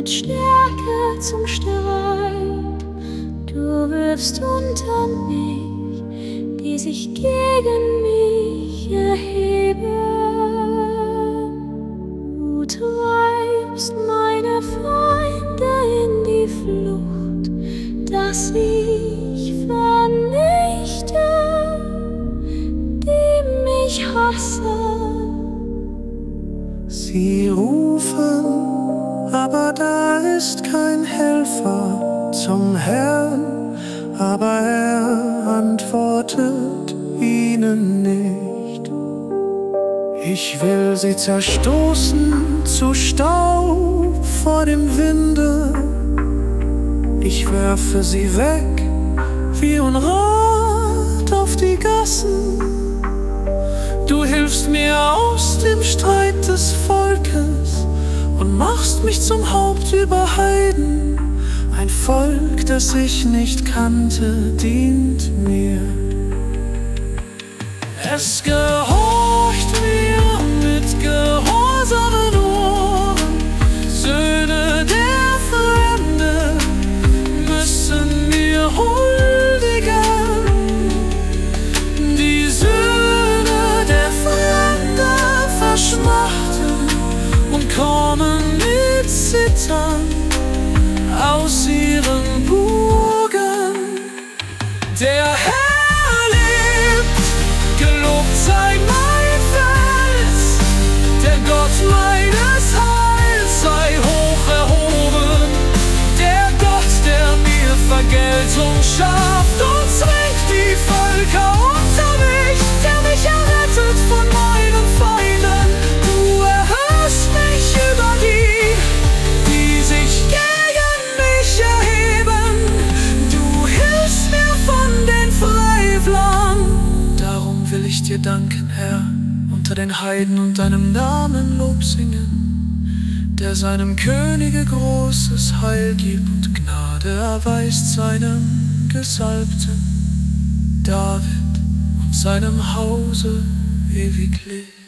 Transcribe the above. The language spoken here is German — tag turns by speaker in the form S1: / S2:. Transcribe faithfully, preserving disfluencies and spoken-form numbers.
S1: mit Stärke zum Streit. Du wirfst unter mich, die sich gegen mich erheben. Du treibst meine Feinde in die Flucht, dass ich vernichte, die mich hassen.
S2: Sie rufen, aber da ist kein Helfer zum Herrn, aber er antwortet ihnen nicht. Ich will sie zerstoßen zu Staub vor dem Winde. Ich werfe sie weg wie Unrat auf die Gassen. Du hilfst mir aus dem Streit des Volkes und machst mich zum Haupt über Heiden. Ein Volk, das ich nicht kannte, dient mir. Es gehorcht mir mit gehorsamen Ohren. Söhne der Fremde müssen mir huldigen. Die Söhne der Fremde verschmachten und kommen mit Zittern aus ihren Burgen. Der Herr lebt, gelobt sei mein Fels, der Gott meines Heils sei hoch erhoben. Der Gott, der mir Vergeltung schafft und zwingt die Völker unter mich, der mich errettet von meinen Feinden. Du erhörst mich über die, die sich gegen mich erheben. Du hilfst mir von den Frevlern. Darum will ich dir danken, Herr, unter den Heiden und deinem Namen Lob singen, der seinem Könige großes Heil gibt und Gnade erweist seinem Gesalbten David und seinem Hause ewiglich.